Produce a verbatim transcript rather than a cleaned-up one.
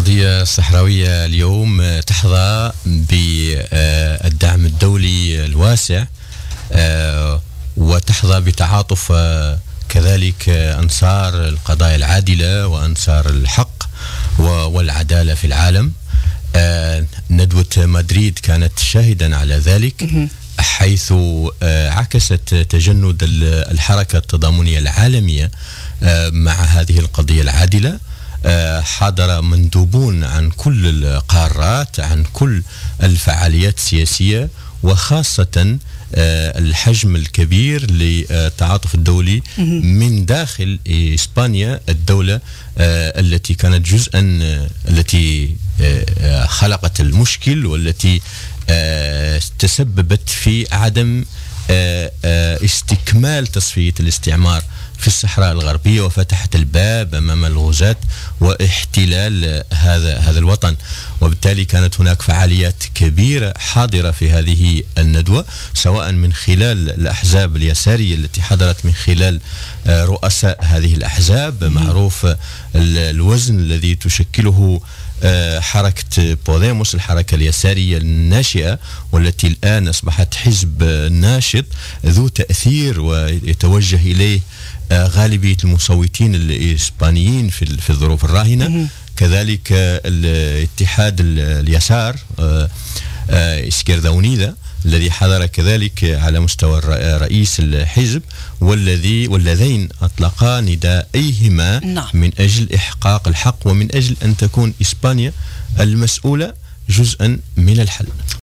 القضية الصحراوية اليوم تحظى بالدعم الدولي الواسع، وتحظى بتعاطف كذلك أنصار القضايا العادلة وأنصار الحق والعدالة في العالم. ندوة مدريد كانت شاهدا على ذلك، حيث عكست تجند الحركة التضامنية العالمية مع هذه القضية العادلة. حضر مندوبون عن كل القارات، عن كل الفعاليات السياسية، وخاصة الحجم الكبير للتعاطف الدولي من داخل إسبانيا، الدولة التي كانت جزءا، التي خلقت المشكل والتي تسببت في عدم استكمال تصفية الاستعمار في الصحراء الغربية، وفتحت الباب أمام الغزاة واحتلال هذا هذا الوطن. وبالتالي كانت هناك فعاليات كبيرة حاضرة في هذه الندوة، سواء من خلال الأحزاب اليسارية التي حضرت، من خلال رؤساء هذه الأحزاب. معروف الوزن الذي تشكله حركة بوديموس، الحركة اليسارية الناشئة، والتي الآن أصبحت حزب ناشط ذو تأثير ويتوجه إليه غالبية المصوتين الإسبانيين في الظروف الراهنة. كذلك الاتحاد اليسار إسكيردا أونيدا الذي حضر كذلك على مستوى رئيس الحزب، والذي واللذين أطلقا ندائهما نعم. من أجل إحقاق الحق، ومن أجل أن تكون إسبانيا المسؤولة جزءا من الحل.